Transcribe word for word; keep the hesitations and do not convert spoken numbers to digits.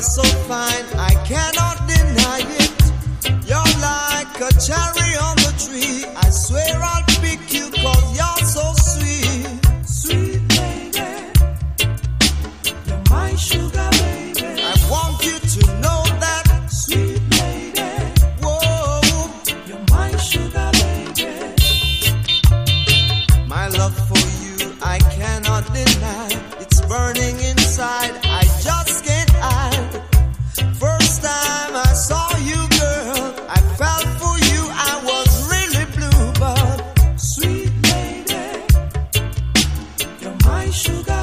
so fine, I cannot deny it. You're like a cherry on the tree. I swear I'll pick you cause you're so sweet. Sweet lady, you're my sugar baby. I want you to know that. Sweet lady, whoa, you're my sugar baby. My love for you I cannot deny. It's burning inside, I just can't hide. First time I saw you, girl, I fell for you, I was really blue. But sweet lady, you're my sugar